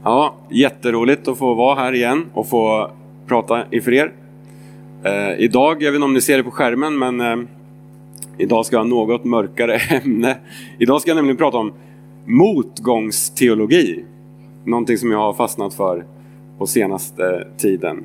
Ja, jätteroligt att få vara här igen och få prata inför er. Idag, jag vet inte om ni ser det på skärmen, men idag ska jag ha något mörkare ämne. Idag ska jag nämligen prata om motgångsteologi. Någonting som jag har fastnat för på senaste tiden.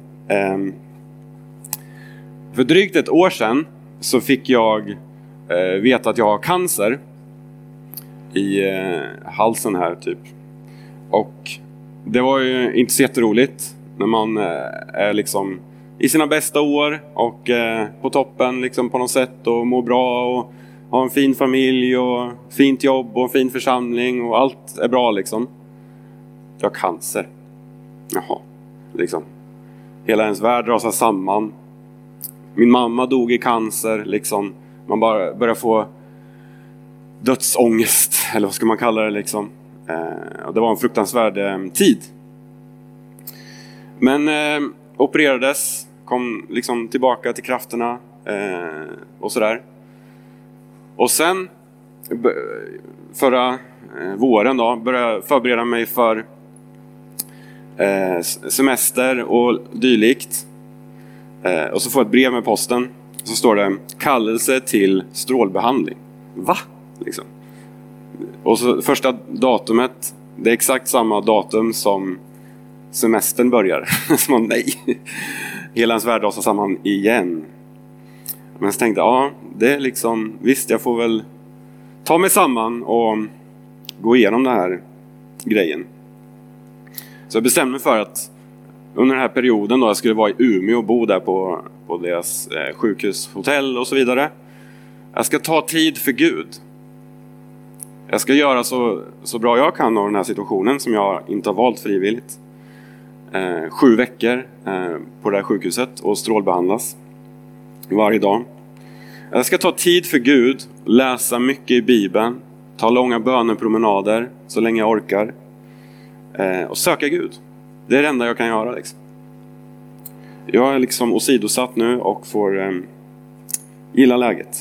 För drygt ett år sedan så fick jag veta att jag har cancer i halsen här typ. Och det var ju inte så jätteroligt när man är liksom i sina bästa år och på toppen liksom på något sätt och mår bra och har en fin familj och fint jobb och en fin församling och allt är bra liksom. Jag har cancer. Jaha, liksom. Hela ens värld rasar samman. Min mamma dog i cancer liksom. Man bara börjar få dödsångest, eller vad ska man kalla det liksom. Och det var en fruktansvärd tid. Men opererades, kom liksom tillbaka till krafterna och sådär. Och sen förra våren då började jag förbereda mig för semester och dylikt. Och så får jag ett brev med posten. Så står det kallelse till strålbehandling. Va? Liksom. Och så första datumet, det är exakt samma datum som semestern börjar. Så man, nej. Hela ens värld rasar samman igen. Men så tänkte jag, det är liksom, visst jag får väl ta mig samman och gå igenom den här grejen. Så jag bestämde mig för att under den här perioden då jag skulle vara i Umeå och bo där på deras sjukhushotell och så vidare. Jag ska ta tid för Gud. Jag ska göra så bra jag kan av den här situationen som jag inte har valt frivilligt. 7 veckor på det här sjukhuset och strålbehandlas varje dag. Jag ska ta tid för Gud, läsa mycket i Bibeln, ta långa bönepromenader så länge jag orkar och söka Gud. Det är det enda jag kan göra liksom. Jag är liksom åsidosatt nu och får gilla läget.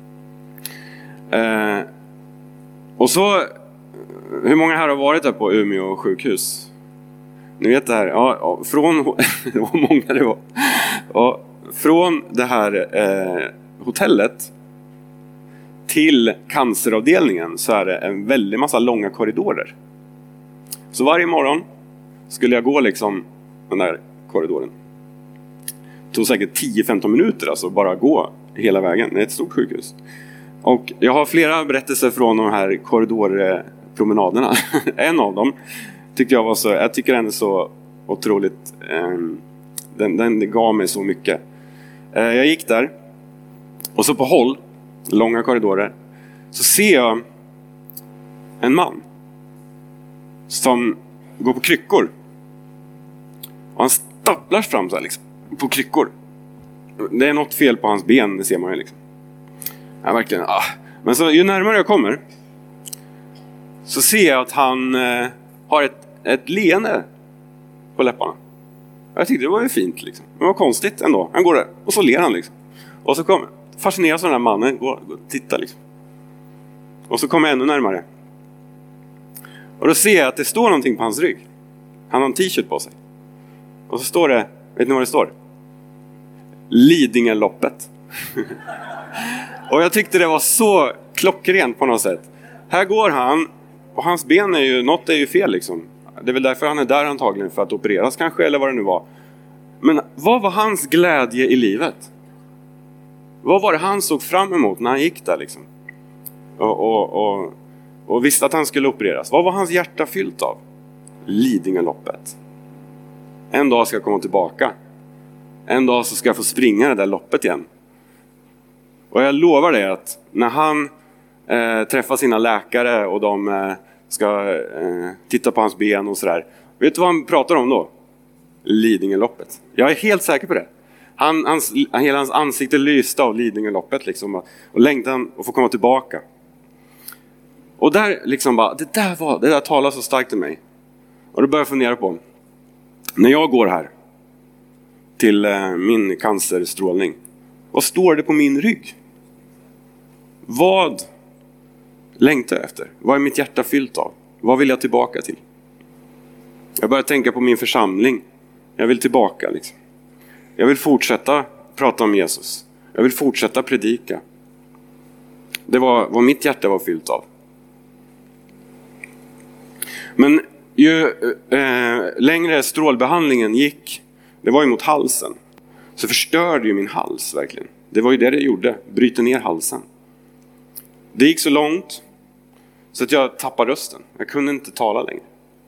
Och så, hur många här har varit där på Umeå sjukhus? Ni vet det här, från det var många det var. Och från det här hotellet till canceravdelningen så är det en väldigt massa långa korridorer. Så varje morgon skulle jag gå liksom den där korridoren. Det tog säkert 10-15 minuter alltså bara gå hela vägen. Det är ett stort sjukhus. Och jag har flera berättelser från de här korridorpromenaderna. En av dem tyckte jag var så, jag tycker den är så otroligt, den gav mig så mycket. Jag gick där och så på håll, långa korridorer, så ser jag en man som går på kryckor. Och han stapplar fram så här liksom, på kryckor. Det är något fel på hans ben, det ser man ju liksom. Ja, verkligen. Men så ju närmare jag kommer så ser jag att han har ett leende på läpparna. Jag tyckte det var ju fint liksom. Det var konstigt ändå. Han går där och så ler han liksom. Och så fascineras den här mannen, går och tittar liksom. Och så kommer jag ännu närmare. Och då ser jag att det står någonting på hans rygg. Han har en t-shirt på sig. Och så står det, vet ni vad det står? Lidingöloppet. Och jag tyckte det var så klockrent på något sätt. Här går han och hans ben är ju, något är ju fel liksom. Det är väl därför han är där antagligen, för att opereras kanske, eller vad det nu var. Men vad var hans glädje i livet? Vad var det han såg fram emot när han gick där liksom? Och visste att han skulle opereras. Vad var hans hjärta fyllt av? Lidingöloppet. En dag ska jag komma tillbaka. En dag så ska jag få springa det där loppet igen. Och jag lovar dig att när han träffar sina läkare och de ska titta på hans ben och sådär. Vet du vad han pratar om då? Lidingöloppet. Jag är helt säker på det. Hela hans ansikte lyste av Lidingöloppet liksom. Och längtan att få komma tillbaka. Och där liksom bara, det där talar så starkt till mig. Och då börjar jag fundera på, när jag går här till min cancerstrålning, vad står det på min rygg? Vad längtar jag efter? Vad är mitt hjärta fyllt av? Vad vill jag tillbaka till? Jag började tänka på min församling. Jag vill tillbaka liksom. Jag vill fortsätta prata om Jesus. Jag vill fortsätta predika. Det var vad mitt hjärta var fyllt av. Men ju längre strålbehandlingen gick, det var ju mot halsen, så förstörde ju min hals verkligen. Det var ju det gjorde, bryter ner halsen. Det gick så långt så att jag tappade rösten. Jag kunde inte tala längre.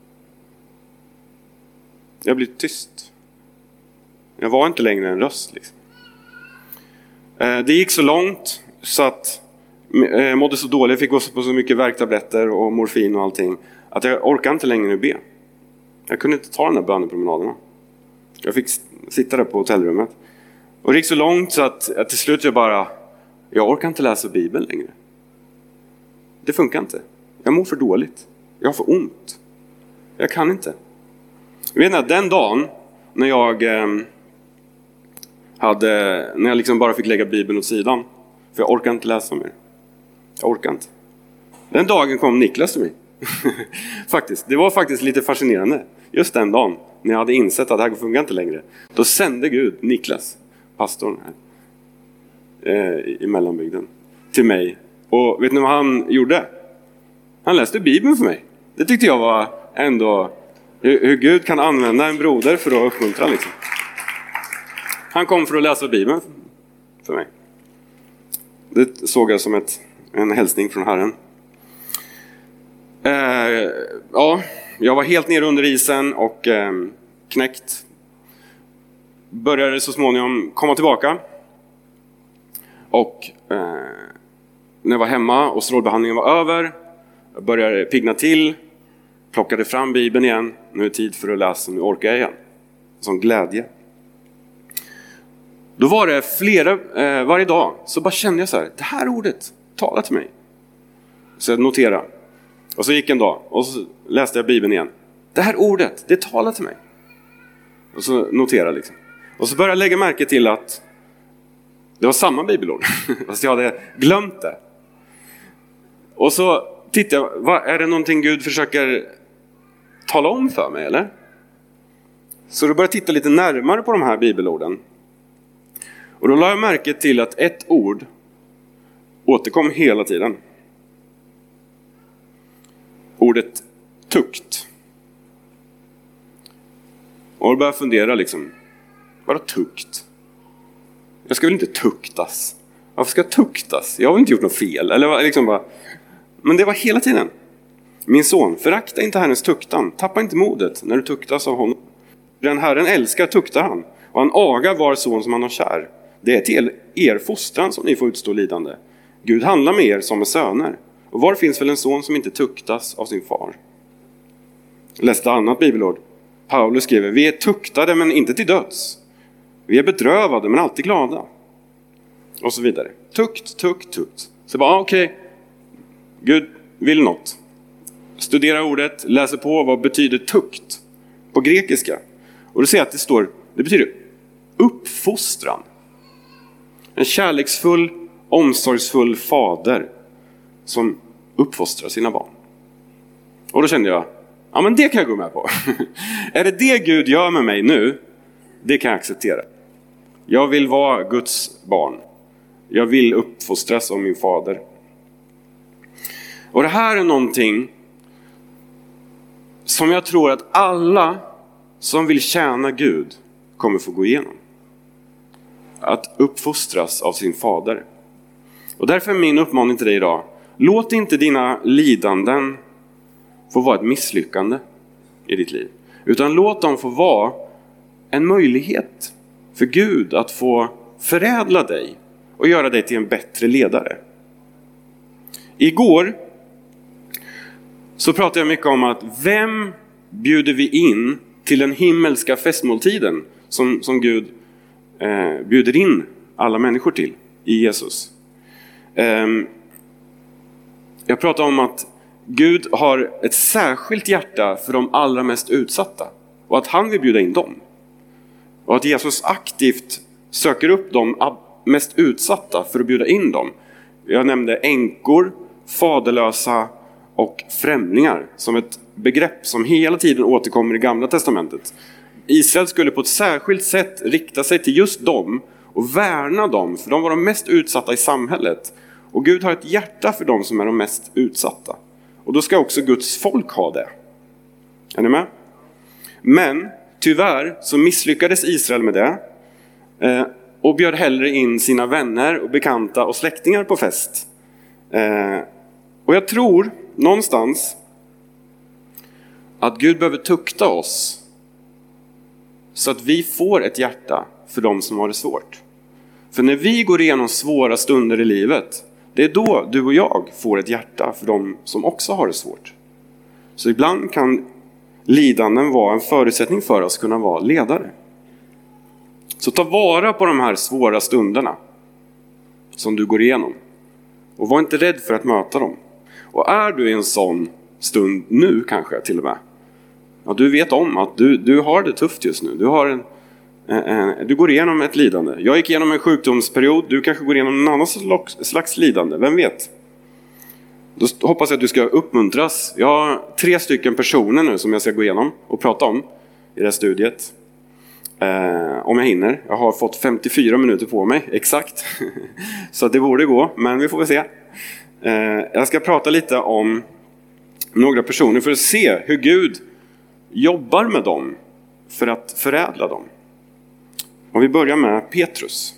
Jag blev tyst. Jag var inte längre en röst liksom. Det gick så långt så att jag mådde så dåligt. Jag fick gå på så mycket värktabletter och morfin och allting att jag orkade inte längre be. Jag kunde inte ta den här bönepromenaderna. Jag fick sitta där på hotellrummet. Och det gick så långt så att till slut jag orkar inte läsa Bibeln längre. Det funkar inte. Jag mår för dåligt. Jag har för ont. Jag kan inte. Jag vet inte, den dagen när jag liksom bara fick lägga Bibeln åt sidan. För jag orkar inte läsa mer. Jag orkar inte. Den dagen kom Niklas till mig. Faktiskt. Det var faktiskt lite fascinerande. Just den dagen när jag hade insett att det här funkar inte längre. Då sände Gud Niklas, pastorn här i mellanbygden, till mig. Och vet ni vad han gjorde? Han läste Bibeln för mig. Det tyckte jag var ändå hur Gud kan använda en broder för att uppmuntra liksom. Han kom för att läsa Bibeln för mig. Det såg jag som en hälsning från Herren. Jag var helt nere under isen och knäckt. Började så småningom komma tillbaka. Och när jag var hemma och strålbehandlingen var över, jag började pigna till. Plockade fram Bibeln igen. Nu är det tid för att läsa, nu orkar jag igen. Som glädje. Då var det varje dag så bara kände jag så här, det här ordet talar till mig. Så jag noterade. Och så gick en dag och så läste jag Bibeln igen. Det här ordet, det talar till mig. Och så noterade liksom. Och så började jag lägga märke till att det var samma bibelord. Fast jag hade glömt det. Och så tittade jag, är det någonting Gud försöker tala om för mig eller? Så då började jag titta lite närmare på de här bibelorden. Och då la jag märke till att ett ord återkom hela tiden. Ordet tukt. Och då började jag fundera liksom, vadå tukt? Jag ska väl inte tuktas? Varför ska jag tuktas? Jag har väl inte gjort något fel? Eller liksom bara. Men det var hela tiden. Min son, förakta inte Herrens tuktan. Tappa inte modet när du tuktas av honom. Den Herren älskar tuktar han. Och han agar var son som han har kär. Det är till er fostran som ni får utstå lidande. Gud handlar med er som med söner. Och var finns väl en son som inte tuktas av sin far? Jag läste annat bibelord. Paulus skriver, vi är tuktade men inte till döds. Vi är bedrövade men alltid glada. Och så vidare. Tukt. Så bara, okej. Gud vill något. Studera ordet, läser på vad betyder tukt på grekiska. Och du ser att det betyder uppfostran. En kärleksfull, omsorgsfull fader som uppfostrar sina barn. Och då kände jag, ja men det kan jag gå med på. Är det Gud gör med mig nu? Det kan jag acceptera. Jag vill vara Guds barn. Jag vill uppfostras av min fader. Och det här är någonting som jag tror att alla som vill tjäna Gud kommer få gå igenom. Att uppfostras av sin fader. Och därför är min uppmaning till dig idag. Låt inte dina lidanden få vara ett misslyckande i ditt liv. Utan låt dem få vara en möjlighet för Gud att få förädla dig och göra dig till en bättre ledare. Igår så pratade jag mycket om att vem bjuder vi in till den himmelska festmåltiden som Gud bjuder in alla människor till i Jesus. Jag pratade om att Gud har ett särskilt hjärta för de allra mest utsatta och att han vill bjuda in dem. Och att Jesus aktivt söker upp de mest utsatta för att bjuda in dem. Jag nämnde änkor, faderlösa och främlingar som ett begrepp som hela tiden återkommer i Gamla testamentet. Israel skulle på ett särskilt sätt rikta sig till just dem och värna dem, för de var de mest utsatta i samhället. Och Gud har ett hjärta för dem som är de mest utsatta. Och då ska också Guds folk ha det. Är ni med? Men tyvärr så misslyckades Israel med det. Och bjöd hellre in sina vänner och bekanta och släktingar på fest. Och jag tror någonstans att Gud behöver tukta oss så att vi får ett hjärta för dem som har det svårt. För när vi går igenom svåra stunder i livet, det är då du och jag får ett hjärta för dem som också har det svårt. Så ibland kan lidanden vara en förutsättning för oss att kunna vara ledare. Så ta vara på de här svåra stunderna som du går igenom. Och var inte rädd för att möta dem. Och är du i en sån stund nu kanske till och med. Ja, du vet om att du har det tufft just nu. Du går igenom ett lidande. Jag gick igenom en sjukdomsperiod. Du kanske går igenom en annan slags lidande. Vem vet? Då hoppas jag att du ska uppmuntras. Jag har 3 stycken personer nu som jag ska gå igenom och prata om i det här studiet. Om jag hinner. Jag har fått 54 minuter på mig, exakt. Så det borde gå, men vi får väl se. Jag ska prata lite om några personer för att se hur Gud jobbar med dem för att förädla dem. Och vi börjar med Petrus.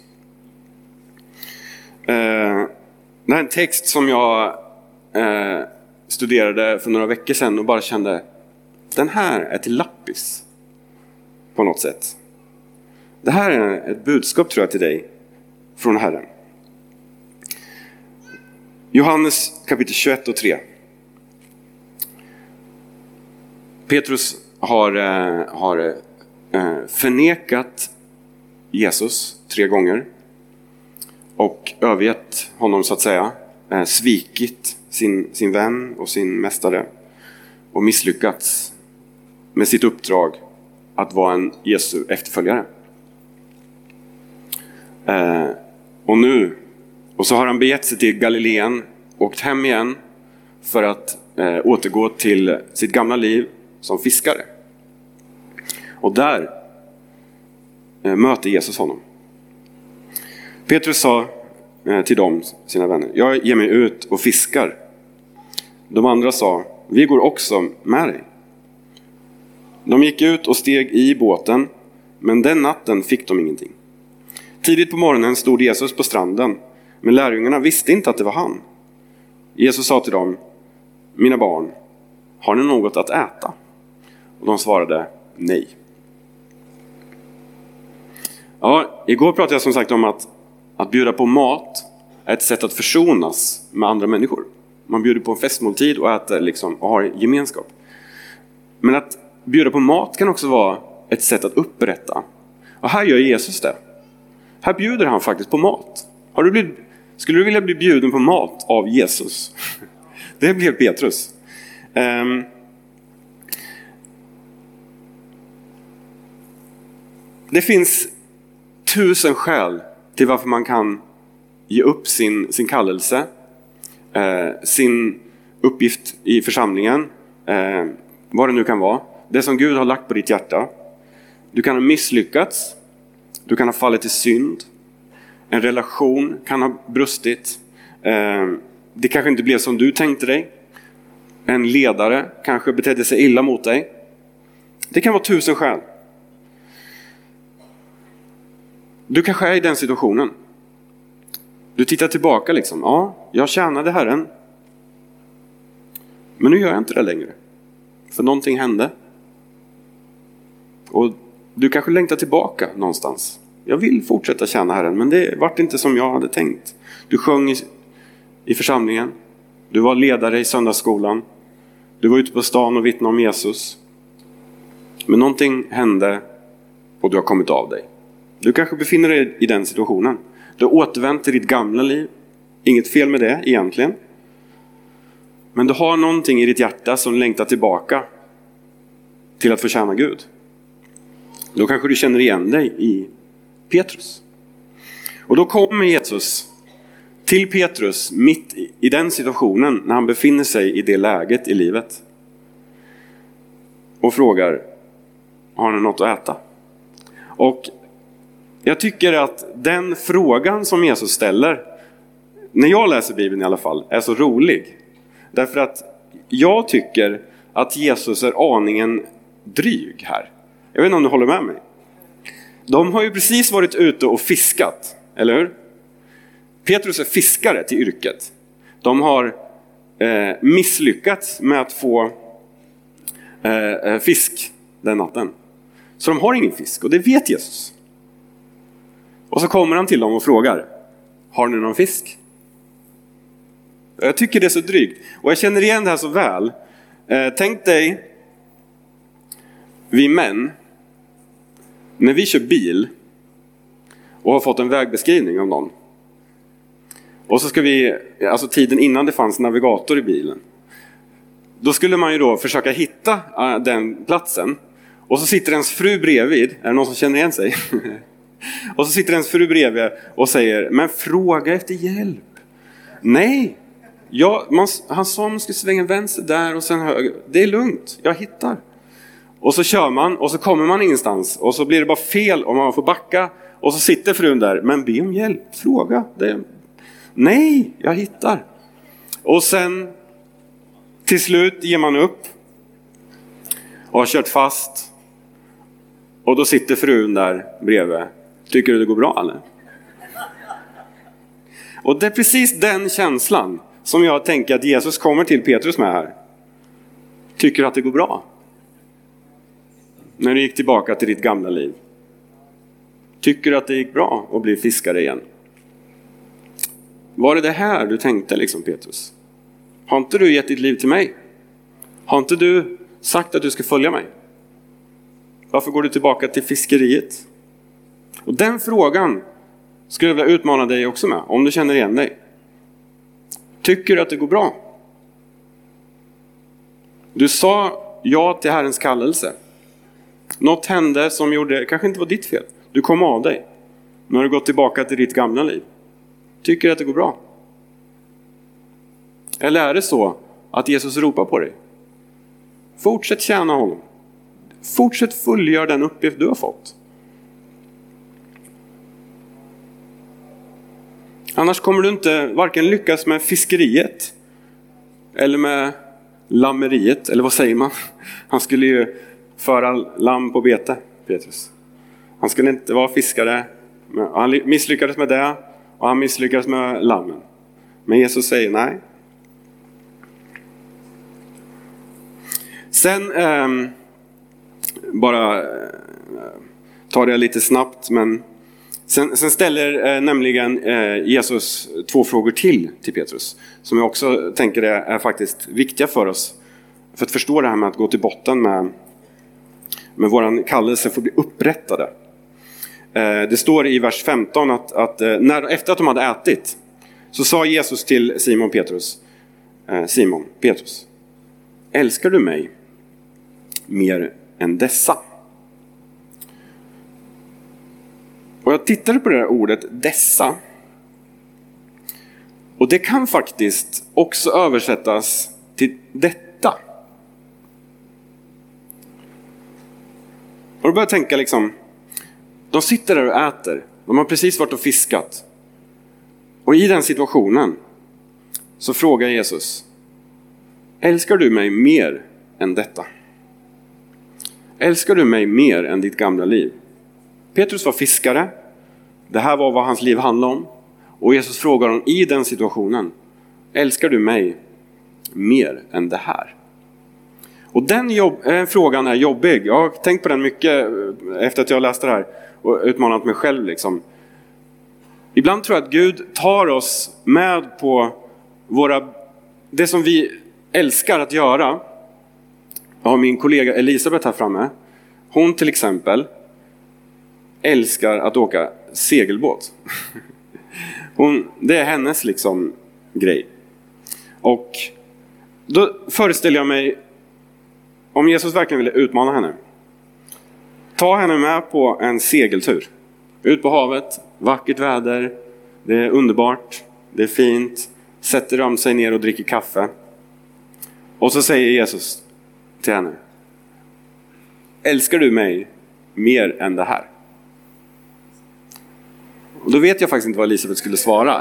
Det här är en text som jag studerade för några veckor sedan och bara kände, den här är till lappis på något sätt. Det här är ett budskap tror jag till dig från Herren. Johannes kapitel 21 och 3. Petrus har förnekat Jesus 3 gånger och övergett honom så att säga, svikit sin vän och sin mästare och misslyckats med sitt uppdrag att vara en Jesu efterföljare. Och så har han begett sig till Galileen, åkt hem igen för att återgå till sitt gamla liv som fiskare. Och där möter Jesus honom. Petrus sa till dem, sina vänner, jag ger mig ut och fiskar. De andra sa, vi går också med dig. De gick ut och steg i båten, men den natten fick de ingenting. Tidigt på morgonen stod Jesus på stranden, men lärjungarna visste inte att det var han. Jesus sa till dem, mina barn, har ni något att äta? Och de svarade, nej. Ja, igår pratade jag som sagt om att bjuda på mat är ett sätt att försonas med andra människor. Man bjuder på en festmåltid och äter liksom, och har gemenskap. Men att bjuda på mat kan också vara ett sätt att upprätta. Och här gör Jesus det. Här bjuder han faktiskt på mat. Skulle du vilja bli bjuden på mat av Jesus? Det blev Petrus. Det finns 1000 skäl till varför man kan ge upp sin kallelse, sin uppgift i församlingen, vad det nu kan vara. Det som Gud har lagt på ditt hjärta. Du kan ha misslyckats, du kan ha fallit i synd, en relation kan ha brustit, det kanske inte blev som du tänkte dig, en ledare kanske betedde sig illa mot dig. Det kan vara 1000 skäl. Du kanske är i den situationen. Du tittar tillbaka liksom. Ja, jag tjänade Herren. Men nu gör jag inte det längre. För någonting hände. Och du kanske längtar tillbaka någonstans. Jag vill fortsätta tjäna Herren, men det vart inte som jag hade tänkt. Du sjöng i församlingen. Du var ledare i söndagsskolan. Du var ute på stan och vittnade om Jesus. Men någonting hände och du har kommit av dig. Du kanske befinner dig i den situationen. Du har återvänt till ditt gamla liv. Inget fel med det egentligen. Men du har någonting i ditt hjärta som längtar tillbaka till att förtjäna Gud. Då kanske du känner igen dig i Petrus. Och då kommer Jesus till Petrus mitt i den situationen när han befinner sig i det läget i livet. och frågar: har ni något att äta? Och jag tycker att den frågan som Jesus ställer, när jag läser Bibeln i alla fall, är så rolig. Därför att jag tycker att Jesus är aningen dryg här. Jag vet inte om du håller med mig. De har ju precis varit ute och fiskat, eller hur? Petrus är fiskare till yrket. De har misslyckats med att få fisk den natten. Så de har ingen fisk, och det vet Jesus. Och så kommer han till dem och frågar: har ni någon fisk? Jag tycker det är så drygt. Och jag känner igen det här så väl. Tänk dig, vi män, när vi kör bil och har fått en vägbeskrivning av någon. Och så ska vi, alltså tiden innan det fanns navigator i bilen. Då skulle man ju då försöka hitta den platsen. Och så sitter ens fru bredvid. Är det någon som känner igen sig? Och så sitter ens fru bredvid och säger: men fråga efter hjälp. Nej, han sa man skulle svänga vänster där och sen höger. Det är lugnt, jag hittar. Och så kör man och så kommer man ingenstans. Och så blir det bara fel om man får backa. Och så sitter frun där: men be om hjälp, fråga. Nej, jag hittar. Och sen till slut ger man upp och har kört fast. Och då sitter frun där bredvid: tycker du det går bra eller? Och det är precis den känslan som jag tänker att Jesus kommer till Petrus med här. Tycker du att det går bra? När du gick tillbaka till ditt gamla liv. Tycker du att det gick bra att bli fiskare igen? Var det här du tänkte liksom, Petrus? Har inte du gett ditt liv till mig? Har inte du sagt att du ska följa mig? Varför går du tillbaka till fiskeriet? Och den frågan skulle jag vilja utmana dig också med, om du känner igen dig. Tycker du att det går bra? Du sa ja till Herrens kallelse. Något hände som gjorde, kanske inte var ditt fel. Du kom av dig. Nu har du gått tillbaka till ditt gamla liv. Tycker du att det går bra? Eller är det så att Jesus ropar på dig? Fortsätt tjäna honom. Fortsätt fullgöra den uppgift du har fått. Annars kommer du inte varken lyckas med fiskeriet eller med lammeriet. Eller vad säger man? Han skulle ju föra lamm på bete, Petrus. Han skulle inte vara fiskare. Han misslyckades med det och han misslyckades med lammen. Men Jesus säger nej. Sen bara tar det lite snabbt, men sen ställer nämligen Jesus 2 frågor till Petrus, som jag också tänker är faktiskt viktiga för oss för att förstå det här med att gå till botten med våran kallelse för att bli upprättade. Det står i vers 15 att efter att de hade ätit så sa Jesus till Simon Petrus: älskar du mig mer än dessa? Och jag tittade på det där ordet dessa. Och det kan faktiskt också översättas till detta. Och då börjar jag tänka liksom, de sitter där och äter. De har precis varit och fiskat. Och i den situationen så frågar Jesus: älskar du mig mer än detta? Älskar du mig mer än ditt gamla liv? Petrus var fiskare. Det här var vad hans liv handlade om. Och Jesus frågar honom i den situationen: älskar du mig mer än det här? Och den frågan är jobbig. Jag har tänkt på den mycket efter att jag läste det här och utmanat mig själv liksom. Ibland tror jag att Gud tar oss med på det som vi älskar att göra. Jag har min kollega Elisabeth här framme. Hon till exempel älskar att åka segelbåt. Det är hennes liksom grej. Och då föreställer jag mig, om Jesus verkligen ville utmana henne, ta henne med på en segeltur. Ut på havet, vackert väder, det är underbart, det är fint. Sätter de sig ner och dricker kaffe. Och så säger Jesus till henne: älskar du mig mer än det här? Och då vet jag faktiskt inte vad Elisabet skulle svara.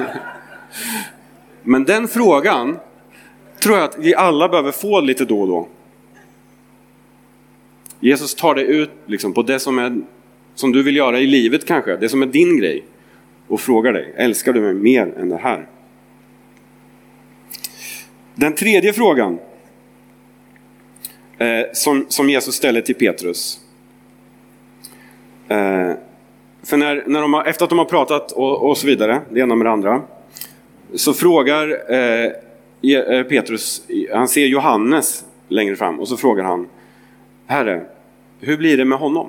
Men den frågan tror jag att vi alla behöver få lite då och då. Jesus tar dig ut liksom, på det som du vill göra i livet kanske. Det som är din grej. Och frågar dig, älskar du mig mer än det här? Den tredje frågan som Jesus ställer till Petrus. För när efter att de har pratat och så vidare, det ena med det andra, så frågar Petrus, han ser Johannes längre fram, och så frågar han: Herre, hur blir det med honom?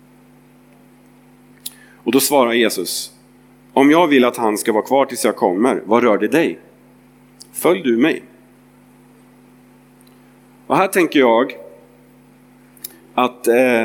Och då svarar Jesus: om jag vill att han ska vara kvar tills jag kommer, vad rör det dig? Följ du mig? Och här tänker jag att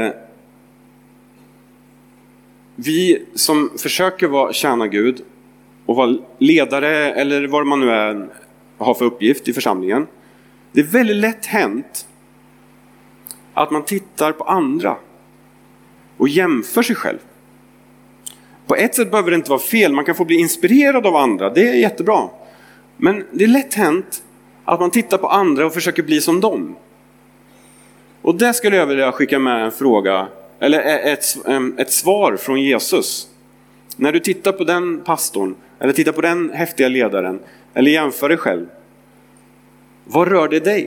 vi som försöker tjäna Gud och vara ledare eller vad man nu är, har för uppgift i församlingen, det är väldigt lätt hänt att man tittar på andra och jämför sig själv. På ett sätt behöver det inte vara fel, man kan få bli inspirerad av andra, det är jättebra. Men det är lätt hänt att man tittar på andra och försöker bli som dem. Och där skulle jag vilja skicka med en fråga, eller ett svar från Jesus. När du tittar på den pastorn, eller tittar på den häftiga ledaren, eller jämför dig själv, vad rör det dig?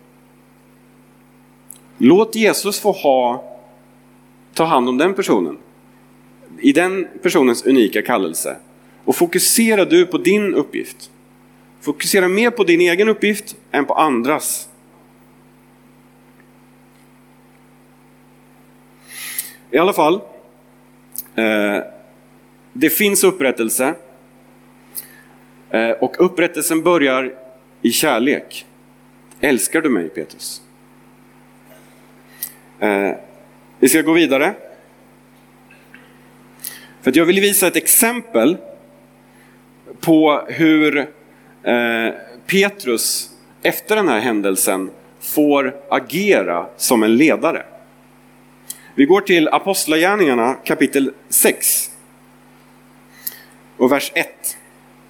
Låt Jesus få ta hand om den personen, i den personens unika kallelse. Och fokusera du på din uppgift. Fokusera mer på din egen uppgift än på andras. I alla fall, det finns upprättelse. Och upprättelsen börjar i kärlek. Älskar du mig, Petrus? Vi ska gå vidare. För att jag vill visa ett exempel på hur Petrus efter den här händelsen får agera som en ledare. Vi går till Apostlagärningarna kapitel 6 och vers 1.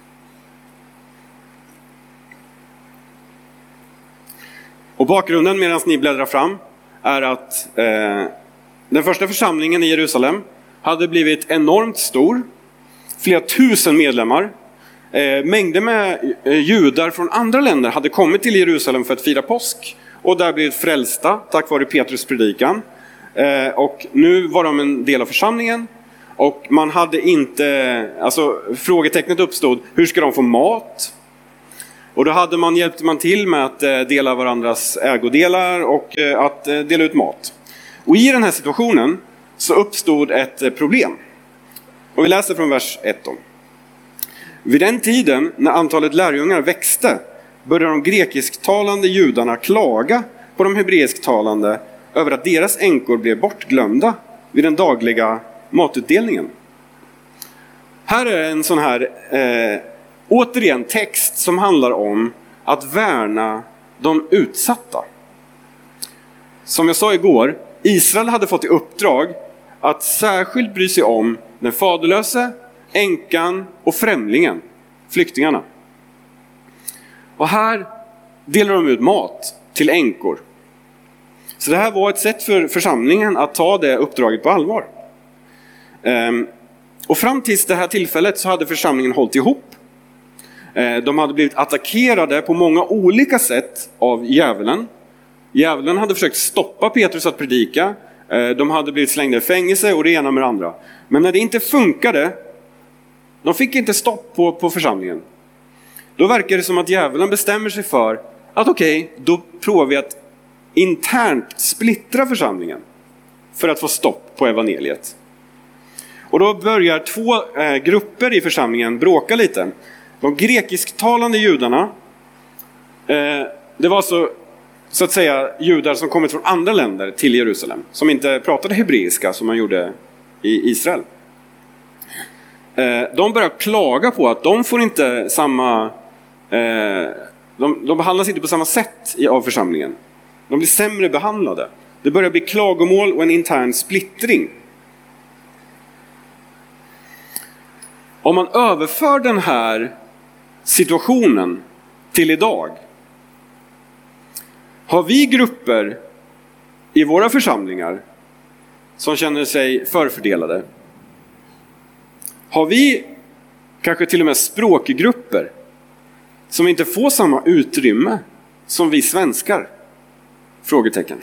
Och bakgrunden medan ni bläddrar fram är att den första församlingen i Jerusalem hade blivit enormt stor. Flera tusen medlemmar. Mängder med judar från andra länder hade kommit till Jerusalem för att fira påsk. Och där blivit frälsta tack vare Petrus predikan. Och nu var de en del av församlingen. Och man hade inte, alltså frågetecknet uppstod, hur ska de få mat? Och då hjälpte man till med att dela varandras ägodelar och att dela ut mat. Och i den här situationen så uppstod ett problem. Och vi läser från vers 1 då. Vid den tiden när antalet lärjungar växte började de grekisktalande judarna klaga på de hebreisktalande över att deras änkor blev bortglömda vid den dagliga matutdelningen. Här är en sån här återigen text som handlar om att värna de utsatta. Som jag sa igår, Israel hade fått i uppdrag att särskilt bry sig om den faderlöse, änkan och främlingen, flyktingarna. Och här delar de ut mat till änkor. Så det här var ett sätt för församlingen att ta det uppdraget på allvar. Och fram till det här tillfället så hade församlingen hållit ihop. De hade blivit attackerade på många olika sätt av djävulen. Djävulen hade försökt stoppa Petrus att predika. De hade blivit slängda i fängelse och det ena med det andra. Men när det inte funkade, de fick inte stopp på församlingen. Då verkar det som att djävulen bestämmer sig för att okej, då provar vi att internt splittra församlingen för att få stopp på evangeliet. Och då börjar två grupper i församlingen bråka lite. De grekisktalande judarna, det var så att säga judar som kommit från andra länder till Jerusalem, som inte pratade hebreiska som man gjorde i Israel. De börjar klaga på att de får inte samma, de behandlas inte på samma sätt av församlingen. De blir sämre behandlade. Det börjar bli klagomål och en intern splittring. Om man överför den här situationen till idag. Har vi grupper i våra församlingar som känner sig förfördelade? Har vi kanske till och med språkgrupper som inte får samma utrymme som vi svenskar? Frågetecken.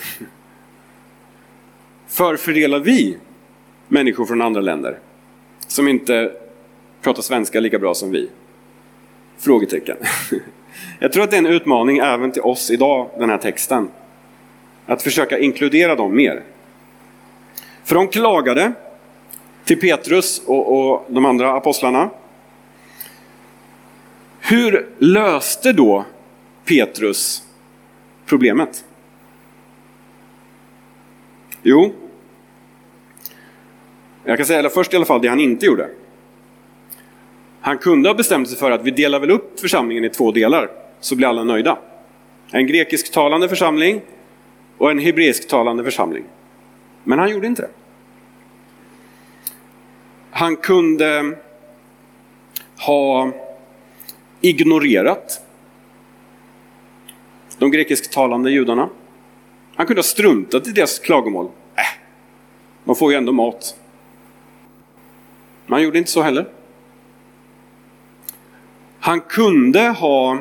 Förfördelar vi människor från andra länder som inte pratar svenska lika bra som vi? Frågetecken. Jag tror att det är en utmaning även till oss idag, den här texten. Att försöka inkludera dem mer. För de klagade till Petrus och de andra apostlarna. Hur löste då Petrus problemet? Jo, jag kan säga först i alla fall det han inte gjorde. Han kunde ha bestämt sig för att vi delar väl upp församlingen i 2 delar, så blir alla nöjda. En grekisktalande församling och en hebreisktalande församling. Men han gjorde inte det. Han kunde ha ignorerat de grekisktalande judarna. Han kunde ha struntat i deras klagomål. De får ju ändå mat. Men han gjorde inte så heller. Han kunde ha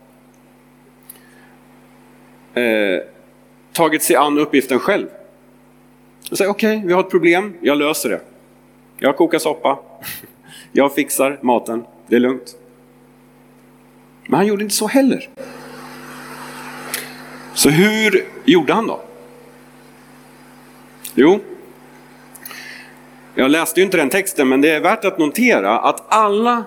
tagit sig an uppgiften själv. Och säga okej, vi har ett problem, jag löser det. Jag kokar soppa. Jag fixar maten, det är lugnt. Men han gjorde inte så heller. Så hur gjorde han då? Jo, jag läste ju inte den texten, men det är värt att notera att alla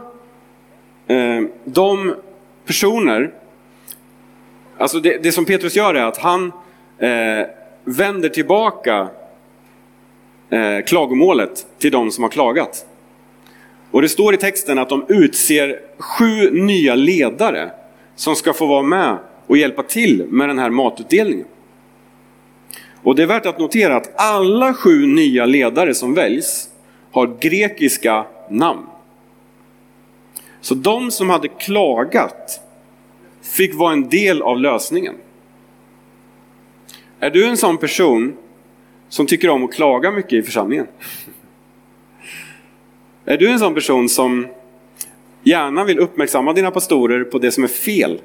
de personer, alltså det som Petrus gör är att han vänder tillbaka klagomålet till de som har klagat. Och det står i texten att de utser 7 nya ledare som ska få vara med och hjälpa till med den här matutdelningen. Och det är värt att notera att alla 7 nya ledare som väljs har grekiska namn. Så de som hade klagat fick vara en del av lösningen. Är du en sån person som tycker om att klaga mycket i församlingen? Är du en sån person som gärna vill uppmärksamma dina pastorer på det som är fel?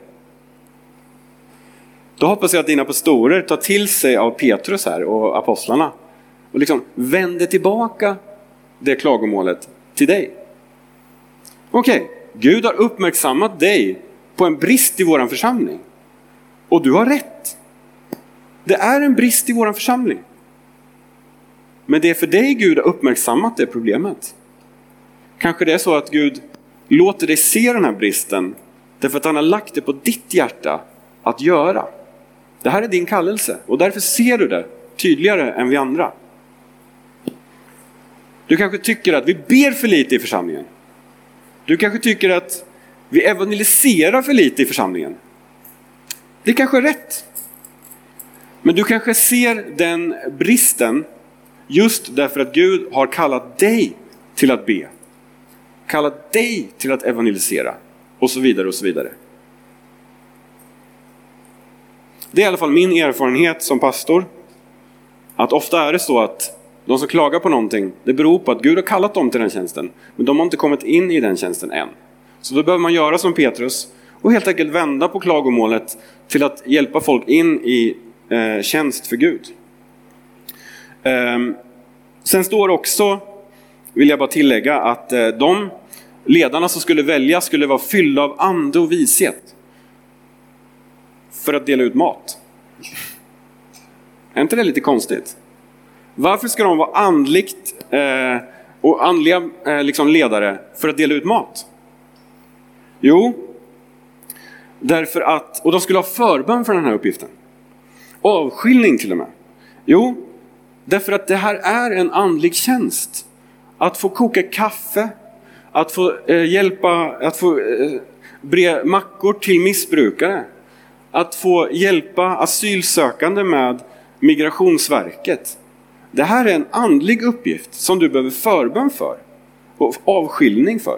Då hoppas jag att dina pastorer tar till sig av Petrus här och apostlarna och liksom vänder tillbaka det klagomålet till dig. Okej, Gud har uppmärksammat dig på en brist i våran församling. Och du har rätt. Det är en brist i våran församling. Men det är för dig Gud har uppmärksammat det problemet. Kanske det är så att Gud låter dig se den här bristen därför att han har lagt det på ditt hjärta att göra. Det här är din kallelse och därför ser du det tydligare än vi andra. Du kanske tycker att vi ber för lite i församlingen. Du kanske tycker att vi evangeliserar för lite i församlingen. Det kanske är rätt. Men du kanske ser den bristen just därför att Gud har kallat dig till att be. Kallat dig till att evangelisera. Och så vidare och så vidare. Det är i alla fall min erfarenhet som pastor. Att ofta är det så att de som klagar på någonting, det beror på att Gud har kallat dem till den tjänsten. Men de har inte kommit in i den tjänsten än. Så då behöver man göra som Petrus och helt enkelt vända på klagomålet till att hjälpa folk in i tjänst för Gud. Sen står också, vill jag bara tillägga, att de ledarna som skulle välja skulle vara fyllda av ande och vishet för att dela ut mat. Är inte det lite konstigt? Varför ska de vara andligt och andliga liksom ledare för att dela ut mat? Jo, därför att, och de skulle ha förbön för den här uppgiften. Avskiljning till och med. Jo, därför att det här är en andlig tjänst. Att få koka kaffe, att få hjälpa, att få bre mackor till missbrukare. Att få hjälpa asylsökande med Migrationsverket. Det här är en andlig uppgift som du behöver förbön för och avskiljning för.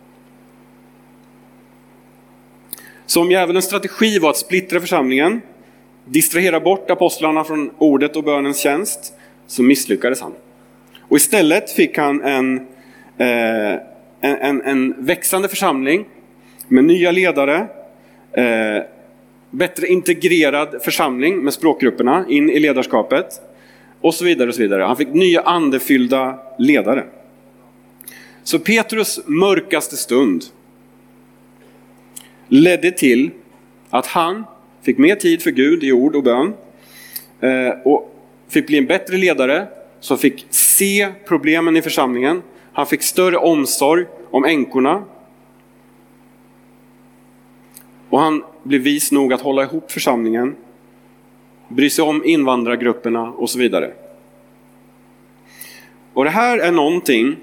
Så om djävulens strategi var att splittra församlingen, distrahera bort apostlarna från ordet och bönens tjänst, så misslyckades han. Och istället fick han en växande församling med nya ledare, bättre integrerad församling med språkgrupperna in i ledarskapet och så vidare och så vidare. Han fick nya andefyllda ledare. Så Petrus mörkaste stund ledde till att han fick mer tid för Gud i ord och bön och fick bli en bättre ledare som fick se problemen i församlingen. Han fick större omsorg om änkorna. Och han blev vis nog att hålla ihop församlingen, bry sig om invandrargrupperna och så vidare. Och det här är någonting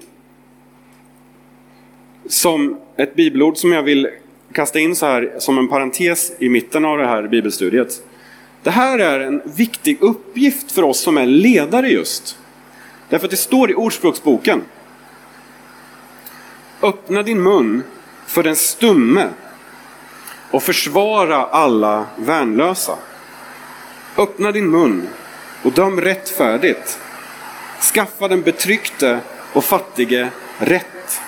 som ett bibelord som jag vill kasta in så här som en parentes i mitten av det här bibelstudiet. Det här är en viktig uppgift för oss som är ledare just. Därför att det står i Ordspråksboken: öppna din mun för den stumme och försvara alla värnlösa. Öppna din mun och döm rättfärdigt. Skaffa den betryckte och fattige rätt.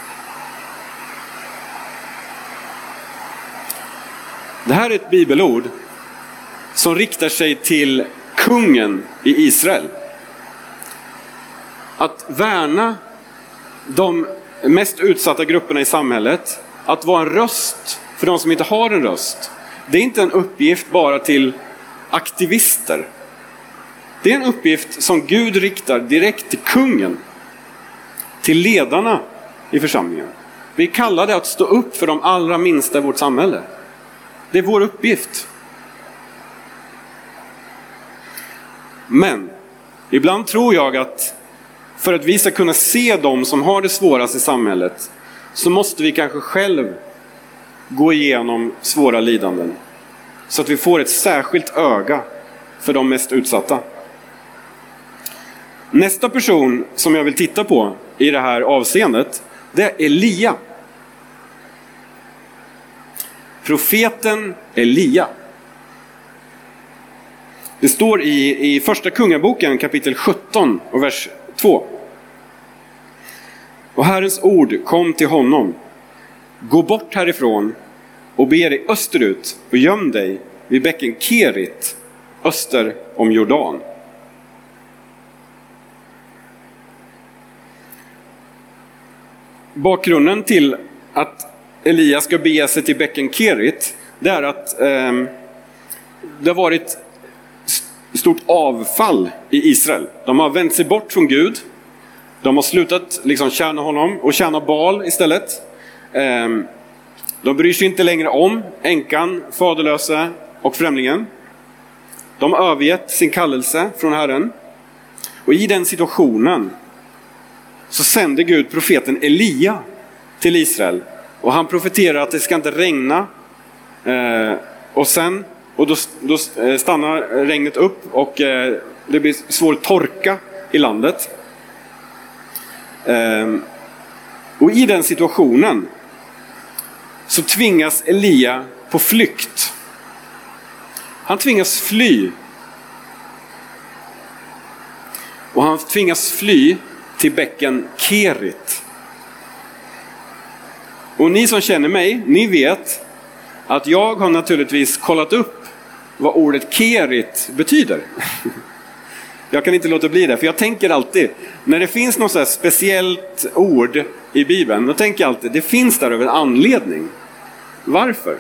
Det här är ett bibelord som riktar sig till kungen i Israel. Att värna de mest utsatta grupperna i samhället, att vara en röst för de som inte har en röst. Det är inte en uppgift bara till aktivister. Det är en uppgift som Gud riktar direkt till kungen, till ledarna i församlingen. Vi kallar det att stå upp för de allra minsta i vårt samhälle. Det är vår uppgift. Men ibland tror jag att för att vi ska kunna se dem som har det svårast i samhället, så måste vi kanske själv gå igenom svåra lidanden. Så att vi får ett särskilt öga för de mest utsatta. Nästa person som jag vill titta på i det här avseendet, det är Elia. Profeten Elia. Det står i första kungaboken kapitel 17 och vers 2. Och Herrens ord kom till honom: gå bort härifrån och bege dig österut och göm dig vid bäcken Kerit öster om Jordan. Bakgrunden till att Elia ska bege sig till bäcken Kerit, det är att det har varit stort avfall i Israel. De har vänt sig bort från Gud. De har slutat tjäna honom och tjäna Baal istället. De bryr sig inte längre om änkan, faderlösa och främlingen. De har övergett sin kallelse från Herren. Och i den situationen så sände Gud profeten Elia till Israel. Och han profeterar att det ska inte regna. Och då stannar regnet upp och det blir svår torka i landet. Och i den situationen så tvingas Elia på flykt. Han tvingas fly. Och han tvingas fly till bäcken Kerit. Och ni som känner mig, ni vet att jag har naturligtvis kollat upp vad ordet Kerit betyder. Jag kan inte låta bli det, för jag tänker alltid, när det finns något så här speciellt ord i Bibeln, då tänker jag alltid, det finns där av en anledning. Varför?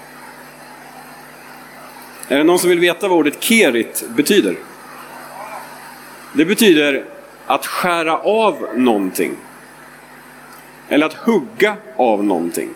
Är det någon som vill veta vad ordet Kerit betyder? Det betyder att skära av någonting. Eller att hugga av någonting.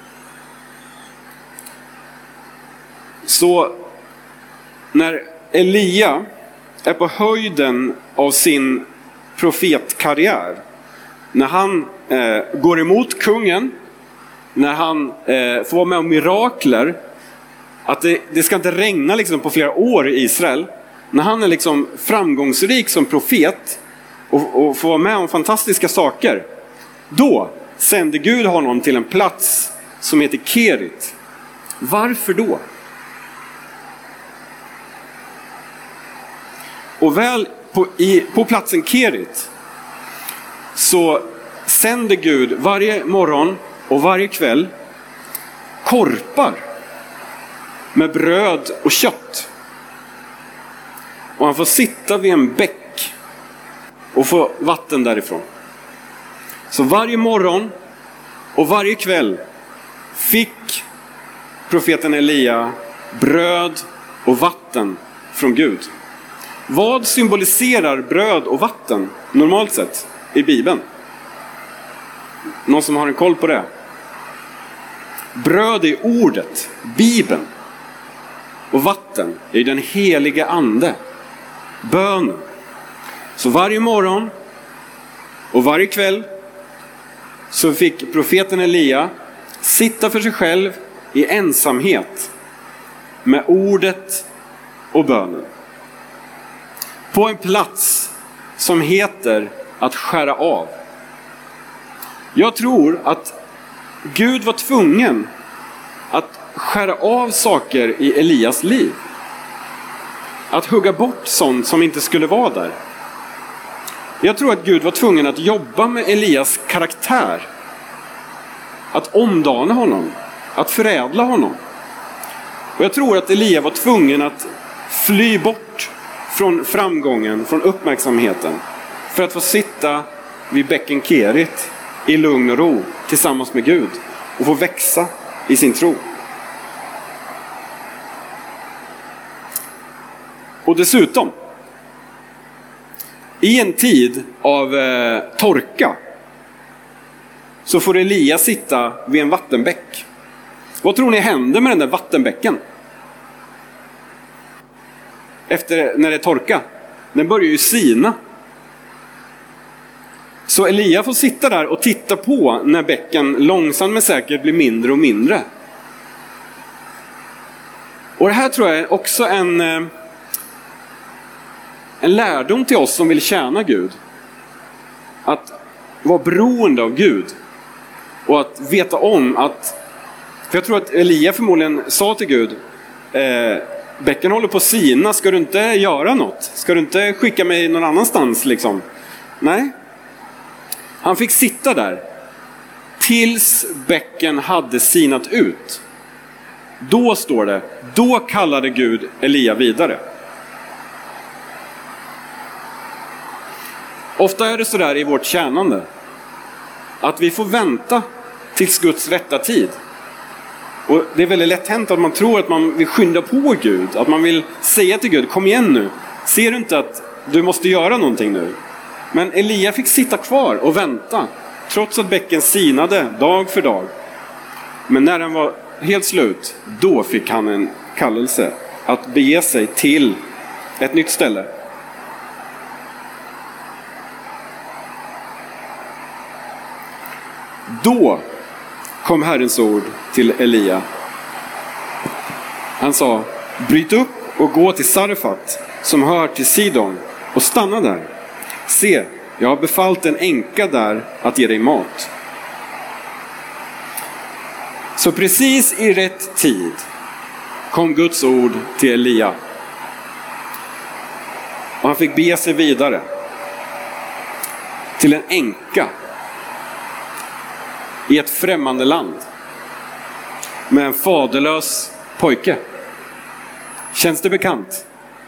Så när Elia är på höjden av sin profetkarriär, när han går emot kungen, när han får vara med om mirakler, att det ska inte regna på flera år i Israel, när han är liksom framgångsrik som profet och får vara med om fantastiska saker, då sänder Gud honom till en plats som heter Kerit. Varför då? Och väl på platsen Kerit så sänder Gud varje morgon och varje kväll korpar med bröd och kött. Och han får sitta vid en bäck och få vatten därifrån. Så varje morgon och varje kväll fick profeten Elia bröd och vatten från Gud. Vad symboliserar bröd och vatten normalt sett i Bibeln? Någon som har en koll på det? Bröd är ordet, Bibeln. Och vatten är den heliga ande, bönen. Så varje morgon och varje kväll så fick profeten Elia sitta för sig själv i ensamhet med ordet och bönen. På en plats som heter att skära av. Jag tror att Gud var tvungen att skära av saker i Elias liv. Att hugga bort sånt som inte skulle vara där. Jag tror att Gud var tvungen att jobba med Elias karaktär. Att omdana honom. Att förädla honom. Och jag tror att Elia var tvungen att fly bort från framgången, från uppmärksamheten. För att få sitta vid bäcken Kerit i lugn och ro tillsammans med Gud. Och få växa i sin tro. Och dessutom, i en tid av torka så får Elia sitta vid en vattenbäck. Vad tror ni händer med den där vattenbäcken? Efter när det är torka. Den börjar ju sina. Så Elia får sitta där och titta på när bäcken långsamt men säkert blir mindre och mindre. Och det här tror jag är också en lärdom till oss som vill tjäna Gud. Att vara beroende av Gud. Och att veta om att... För jag tror att Elia förmodligen sa till Gud, bäcken håller på att sina, ska du inte göra något? Ska du inte skicka mig någon annanstans liksom? Nej. Han fick sitta där tills bäcken hade sinat ut. Då står det, då kallade Gud Elia vidare. Ofta är det så där i vårt tjänande att vi får vänta tills Guds rätta tid. Och det är väldigt lätt hänt att man tror att man vill skynda på Gud. Att man vill säga till Gud, kom igen nu. Ser du inte att du måste göra någonting nu? Men Elia fick sitta kvar och vänta. Trots att bäcken sinade dag för dag. Men när den var helt slut, då fick han en kallelse att bege sig till ett nytt ställe. Då kom Herrens ord till Elia. Han sa, bryt upp och gå till Sarefat som hör till Sidon och stanna där. Se, jag har befallt en änka där att ge dig mat. Så precis i rätt tid kom Guds ord till Elia. Och han fick bege sig vidare till en änka i ett främmande land med en faderlös pojke. Känns det bekant?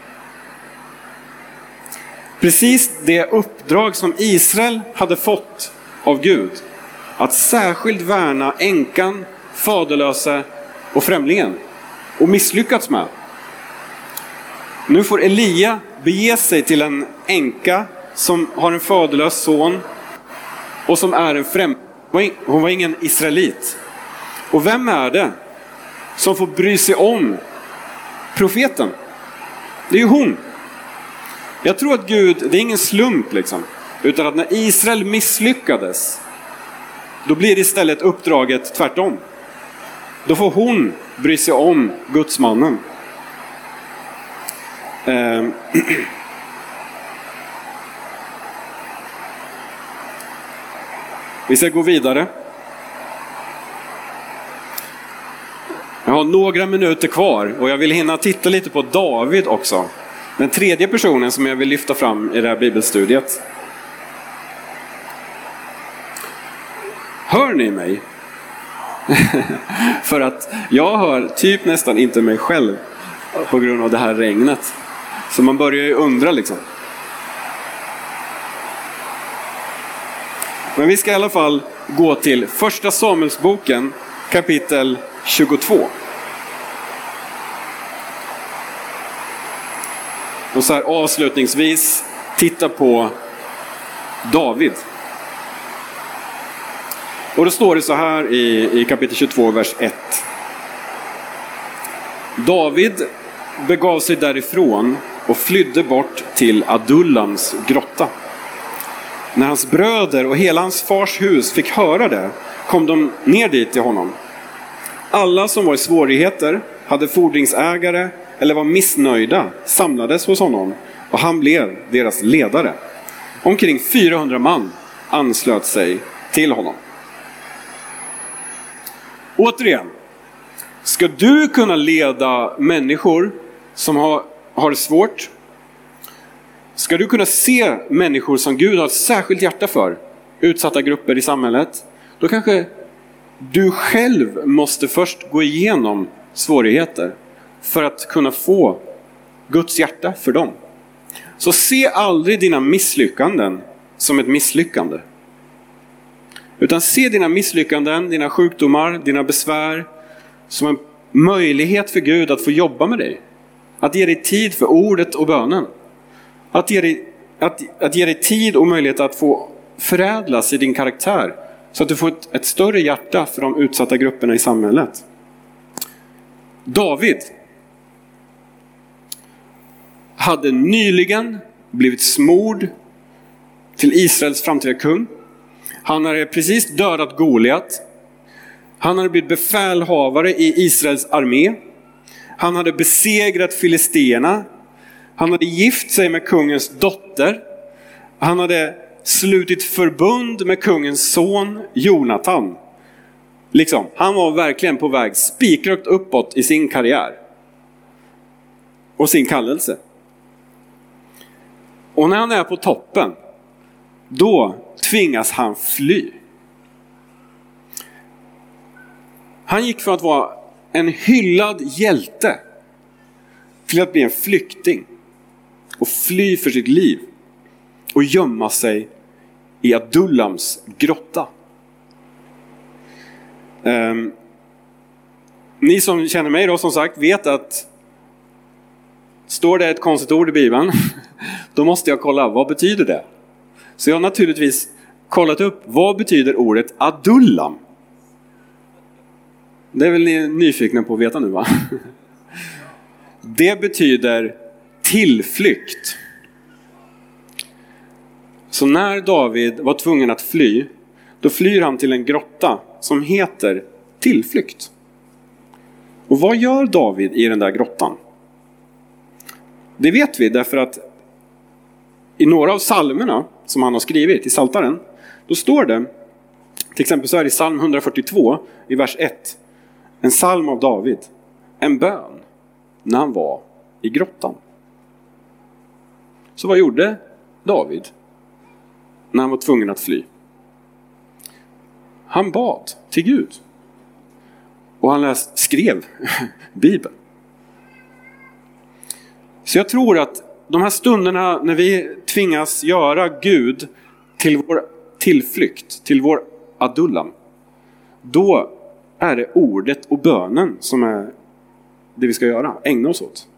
Precis det uppdrag som Israel hade fått av Gud, att särskilt värna änkan, faderlösa och främlingen, och misslyckats med. Nu får Elia bege sig till en änka som har en faderlös son och som är en främling. Hon var ingen israelit. Och vem är det som får bry sig om profeten? Det är ju hon. Jag tror att Gud, det är ingen slump liksom. Utan att när Israel misslyckades, då blir det istället uppdraget tvärtom. Då får hon bry sig om Guds mannen. Vi ska gå vidare. Jag har några minuter kvar och jag vill hinna titta lite på David också. Den tredje personen som jag vill lyfta fram i det här bibelstudiet. Hör ni mig? För att jag hör typ nästan inte mig själv på grund av det här regnet. Så man börjar ju undra liksom. Men vi ska i alla fall gå till första Samuelsboken kapitel 22. Och så här avslutningsvis titta på David. Och då står det så här i kapitel 22, vers 1. David begav sig därifrån och flydde bort till Adullams grotta. När hans bröder och hela hans fars hus fick höra det kom de ner dit till honom. Alla som var i svårigheter, hade fordringsägare eller var missnöjda samlades hos honom och han blev deras ledare. Omkring 400 man anslöt sig till honom. Återigen, ska du kunna leda människor som har det svårt? Ska du kunna se människor som Gud har ett särskilt hjärta för, utsatta grupper i samhället? Då kanske du själv måste först gå igenom svårigheter för att kunna få Guds hjärta för dem. Så se aldrig dina misslyckanden som ett misslyckande. Utan se dina misslyckanden, dina sjukdomar, dina besvär som en möjlighet för Gud att få jobba med dig. Att ge dig tid för ordet och bönen. Att ge dig tid och möjlighet att få förädlas i din karaktär. Så att du får ett större hjärta för de utsatta grupperna i samhället. David hade nyligen blivit smord till Israels framtida kung. Han hade precis dödat Goliat. Han hade blivit befälhavare i Israels armé. Han hade besegrat filisterna. Han hade gift sig med kungens dotter. Han hade slutit förbund med kungens son Jonatan. Liksom, han var verkligen på väg spikrakt uppåt i sin karriär. Och sin kallelse. Och när han är på toppen, då tvingas han fly. Han gick från att vara en hyllad hjälte till att bli en flykting. Och fly för sitt liv. Och gömma sig i Adullams grotta. Ni som känner mig då som sagt vet att står det ett konstigt ord i Bibeln, då måste jag kolla vad betyder det. Så jag har naturligtvis kollat upp vad betyder ordet Adullam. Det är väl ni nyfikna på att veta nu, va? Det betyder tillflykt. Så när David var tvungen att fly, då flyr han till en grotta som heter tillflykt. Och vad gör David i den där grottan? Det vet vi därför att i några av psalmerna som han har skrivit i Psaltaren, då står det, till exempel så är det i psalm 142 i vers 1, en psalm av David, en bön när han var i grottan. Så vad gjorde David när han var tvungen att fly? Han bad till Gud. Och han skrev Bibeln. Så jag tror att de här stunderna när vi tvingas göra Gud till vår tillflykt, till vår Adullam, då är det ordet och bönen som är det vi ska göra, ägna oss åt.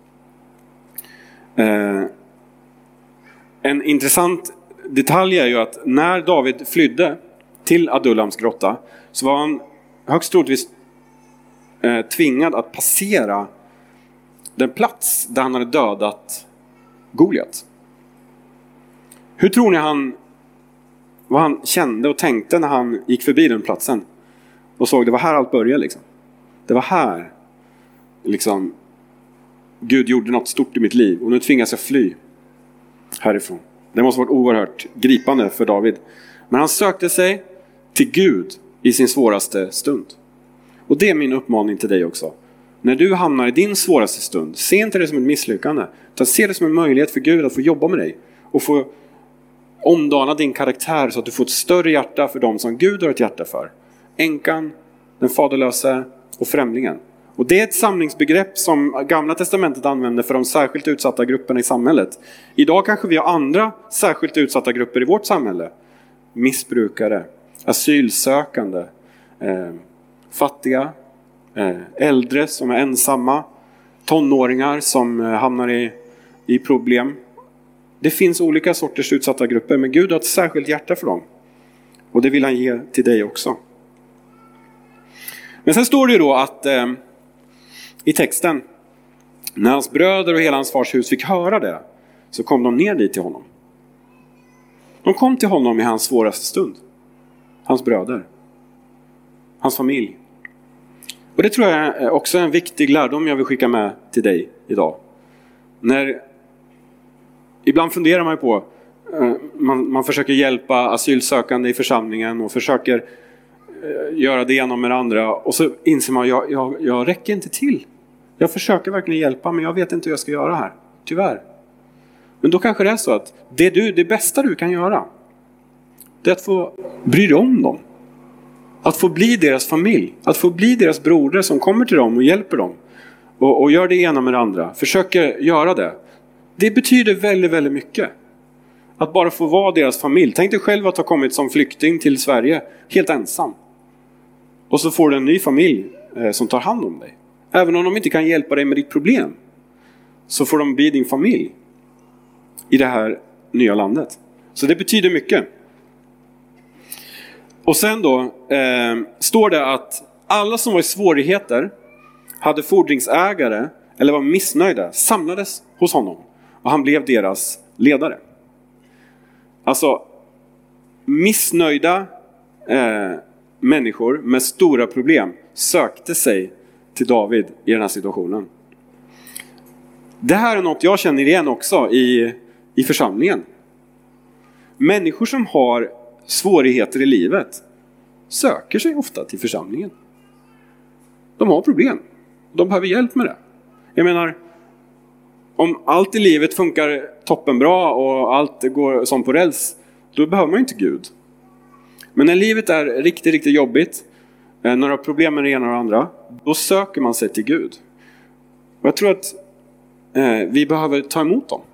En intressant detalj är ju att när David flydde till Adullams grotta så var han högst troligtvis tvingad att passera den plats där han hade dödat Goliat. Hur tror ni vad han kände och tänkte när han gick förbi den platsen och såg det var här allt började liksom. Det var här liksom Gud gjorde något stort i mitt liv och nu tvingas jag fly härifrån. Det måste ha varit oerhört gripande för David. Men han sökte sig till Gud i sin svåraste stund. Och det är min uppmaning till dig också. När du hamnar i din svåraste stund, se inte det som ett misslyckande. Utan se det som en möjlighet för Gud att få jobba med dig. Och få omdana din karaktär så att du får ett större hjärta för dem som Gud har ett hjärta för. Änkan, den faderlösa och främlingen. Och det är ett samlingsbegrepp som Gamla testamentet använder för de särskilt utsatta grupperna i samhället. Idag kanske vi har andra särskilt utsatta grupper i vårt samhälle. Missbrukare, asylsökande, fattiga, äldre som är ensamma, tonåringar som hamnar i problem. Det finns olika sorters utsatta grupper, men Gud har ett särskilt hjärta för dem. Och det vill han ge till dig också. Men sen står det ju då att i texten, när hans bröder och hela hans fars hus fick höra det, så kom de ner dit till honom. De kom till honom i hans svåraste stund. Hans bröder. Hans familj. Och det tror jag är också en viktig lärdom jag vill skicka med till dig idag. Ibland funderar man ju på, man försöker hjälpa asylsökande i församlingen och försöker göra det ena med det andra. Och så inser man, jag räcker inte till. Jag försöker verkligen hjälpa, men jag vet inte hur jag ska göra här. Tyvärr. Men då kanske det är så att det bästa du kan göra, det är att få bry dig om dem. Att få bli deras familj. Att få bli deras broder som kommer till dem och hjälper dem. Och gör det ena med det andra. Försöker göra det. Det betyder väldigt, väldigt mycket. Att bara få vara deras familj. Tänk dig själv att ha kommit som flykting till Sverige helt ensam. Och så får du en ny familj som tar hand om dig. Även om de inte kan hjälpa dig med ditt problem, så får de bli din familj i det här nya landet. Så det betyder mycket. Och sen då står det att alla som var i svårigheter, hade fordringsägare eller var missnöjda, samlades hos honom. Och han blev deras ledare. Alltså missnöjda människor med stora problem sökte sig till David i den här situationen. Det här är något jag känner igen också i församlingen. Människor som har svårigheter i livet söker sig ofta till församlingen. De har problem. De behöver hjälp med det. Jag menar, om allt i livet funkar toppenbra och allt går som på räls, då behöver man inte Gud. Men när livet är riktigt, riktigt jobbigt, några problem med det ena och det andra, då söker man sig till Gud. Och jag tror att vi behöver ta emot dem.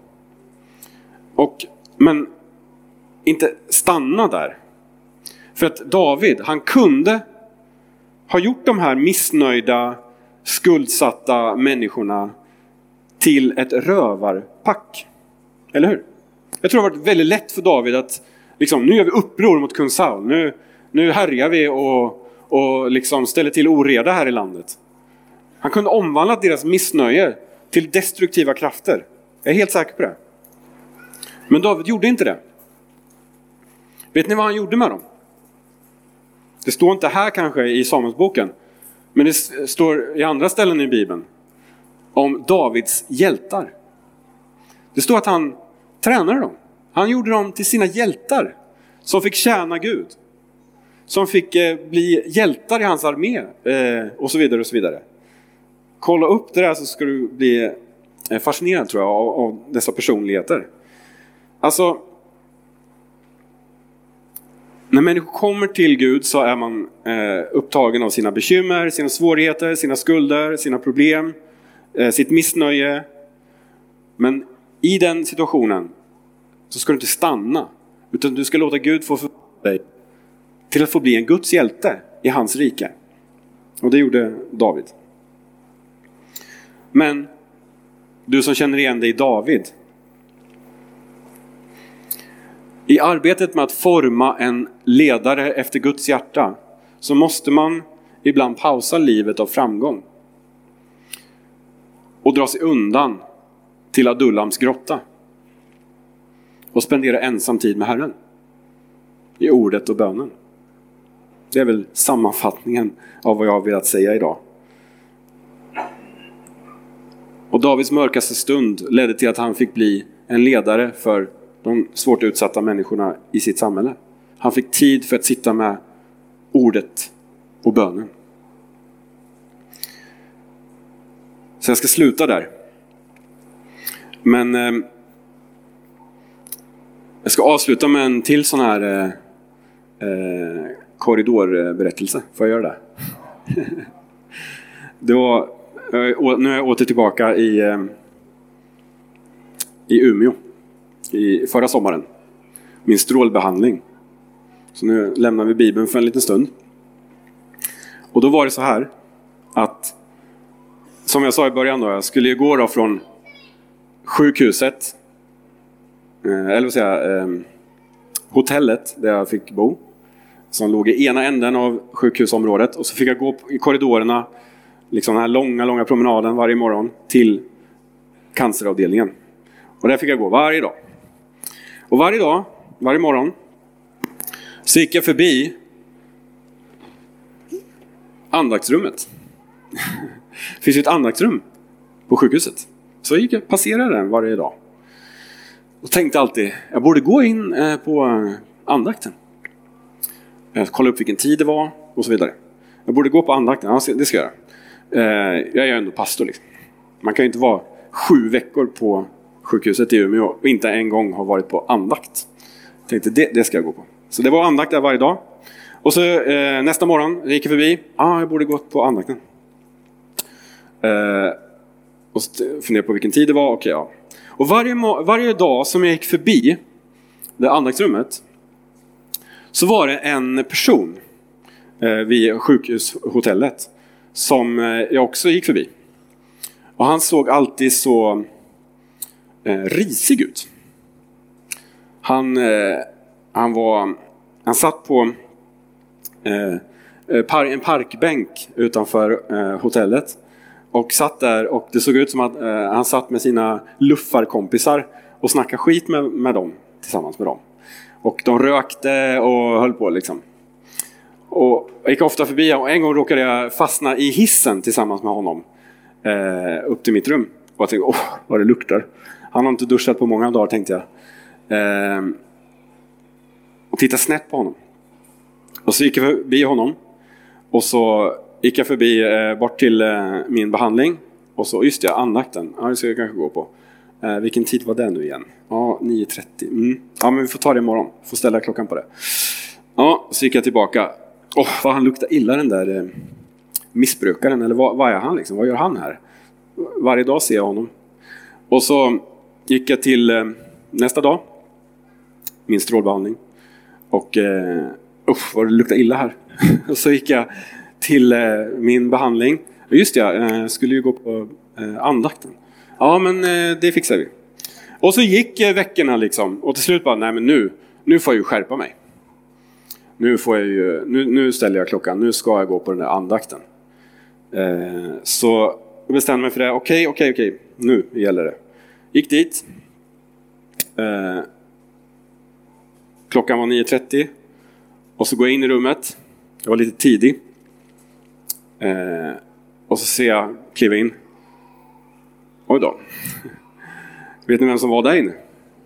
Men inte stanna där. För att David, han kunde ha gjort de här missnöjda, skuldsatta människorna till ett rövarpack. Eller hur? Jag tror det har varit väldigt lätt för David att liksom, nu gör vi uppror mot kung Saul. Nu härjar vi och liksom ställer till oreda här i landet. Han kunde omvandla deras missnöje till destruktiva krafter. Jag är helt säker på det. Men David gjorde inte det. Vet ni vad han gjorde med dem? Det står inte här kanske i Samuelsboken, men det står i andra ställen i Bibeln om Davids hjältar. Det står att han tränade dem. Han gjorde dem till sina hjältar som fick tjäna Gud. Som fick bli hjältar i hans armé och så vidare och så vidare. Kolla upp det där så ska du bli fascinerad tror jag av dessa personligheter. Alltså, när människor kommer till Gud så är man upptagen av sina bekymmer, sina svårigheter, sina skulder, sina problem, sitt missnöje. Men i den situationen så ska du inte stanna, utan du ska låta Gud få förvandla dig till att få bli en Guds hjälte i hans rike. Och det gjorde David. Men du som känner igen dig i David, i arbetet med att forma en ledare efter Guds hjärta så måste man ibland pausa livet av framgång och dra sig undan till Adullams grotta och spendera ensam tid med Herren i ordet och bönen. Det är väl sammanfattningen av vad jag har velat säga idag. Och Davids mörkaste stund ledde till att han fick bli en ledare för de svårt utsatta människorna i sitt samhälle. Han fick tid för att sitta med ordet och bönen. Så jag ska sluta där. Men jag ska avsluta med en till sån här korridorberättelse. Får jag göra det? Nu är jag åter tillbaka i Umeå i förra sommaren. Min strålbehandling. Så nu lämnar vi Bibeln för en liten stund. Och då var det så här att, som jag sa i början då, jag skulle ju gå då från sjukhuset, eller vad säger hotellet där jag fick bo, som låg i ena änden av sjukhusområdet, och så fick jag gå i korridorerna, liksom den här långa promenaden varje morgon till canceravdelningen. Och där fick jag gå varje dag. Och varje morgon så gick jag förbi andaktsrummet. Det finns ju ett andaktsrum på sjukhuset. Så jag passerade den varje dag. Och tänkte alltid, jag borde gå in på andakten. Jag kollade upp vilken tid det var och så vidare. Jag borde gå på andakten, ja, det ska jag göra. Jag är ändå pastor liksom. Man kan ju inte vara 7 veckor på sjukhuset i Umeå och inte en gång ha varit på andakt. Jag tänkte, det ska jag gå på. Så det var andakt där varje dag. Och så nästa morgon gick jag förbi. Jag borde gå på andakten. Och så funderade på vilken tid det var. Okej, ja. Och varje dag som jag gick förbi det andaktsrummet, så var det en person vid sjukhushotellet som jag också gick förbi. Och han såg alltid så risig ut. Han satt på en parkbänk utanför hotellet och satt där, och det såg ut som att han satt med sina luffarkompisar och snackade skit med dem, tillsammans med dem. Och de rökte och höll på liksom. Och jag gick ofta förbi, och en gång råkade jag fastna i hissen tillsammans med honom upp till mitt rum. Och jag tänkte, vad det luktar. Han har inte duschat på många dagar, tänkte jag. Och tittade snett på honom. Och så gick jag förbi honom. Och så gick jag förbi bort till min behandling. Och så, just det, andakten. Ja, det ska jag kanske gå på. Vilken tid var det nu igen? Ja, 9:30. Ja, men vi får ta det imorgon. Får ställa klockan på det. Ja, så gick jag tillbaka. Vad han luktar illa, den där missbrukaren. Eller vad är han liksom? Vad gör han här? Varje dag ser jag honom. Och så gick jag till nästa dag. Min strålbehandling. Och vad det luktar illa här. Och så gick jag till min behandling. Just det, jag skulle ju gå på andakten. Ja, men det fixar vi. Och så gick veckorna liksom. Och till slut bara, nej men nu får jag ju skärpa mig. Nu ställer jag klockan. Nu ska jag gå på den där andakten. Så jag bestämde mig för det. Okej. Nu gäller det. Gick dit. Klockan var 9:30. Och så går jag in i rummet. Jag var lite tidig. Och så ser jag kliva in. Oj då. Vet ni vem som var där inne?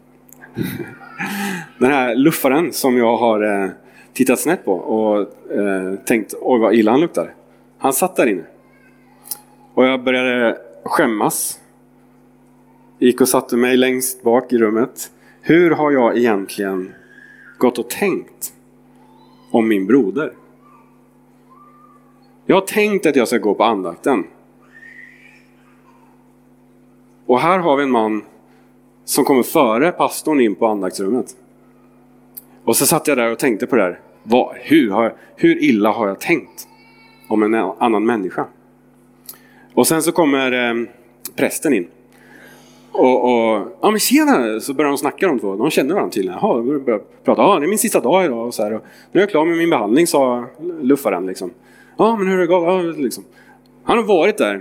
Den här luffaren som jag har tittat snett på och tänkt, oj vad illa han luktar. Han satt där inne. Och jag började skämmas. Gick och satte mig längst bak i rummet. Hur har jag egentligen gått och tänkt om min broder? Jag har tänkt att jag ska gå på andakten. Och här har vi en man som kommer före pastorn in på andaktsrummet. Och så satt jag där och tänkte på det här. Hur illa har jag tänkt om en annan människa? Och sen så kommer prästen in. Ja men tjena, så börjar de snacka de två. De känner varandra till. Jaha, de börjar prata. Det är min sista dag idag. Och så här, och nu är jag klar med min behandling, sa luffaren liksom. Ja, men hur är det gått? Ja, liksom. Han har varit där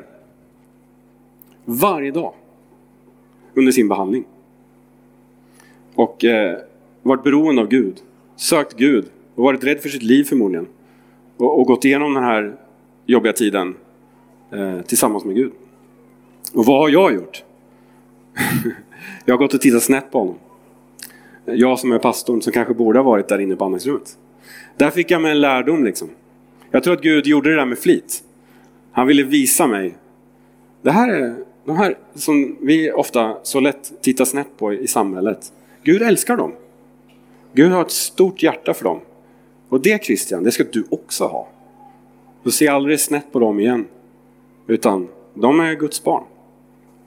varje dag under sin behandling. Och varit beroende av Gud. Sökt Gud. Och varit rädd för sitt liv förmodligen. Och gått igenom den här jobbiga tiden tillsammans med Gud. Och vad har jag gjort? Jag har gått och tittat snett på honom. Jag som är pastorn som kanske borde ha varit där inne på andaktsrummet. Där fick jag med en lärdom liksom. Jag tror att Gud gjorde det där med flit. Han ville visa mig. Det här är de här som vi ofta så lätt tittar snett på i samhället. Gud älskar dem. Gud har ett stort hjärta för dem. Och det, Christian, det ska du också ha. Så se aldrig snett på dem igen. Utan de är Guds barn.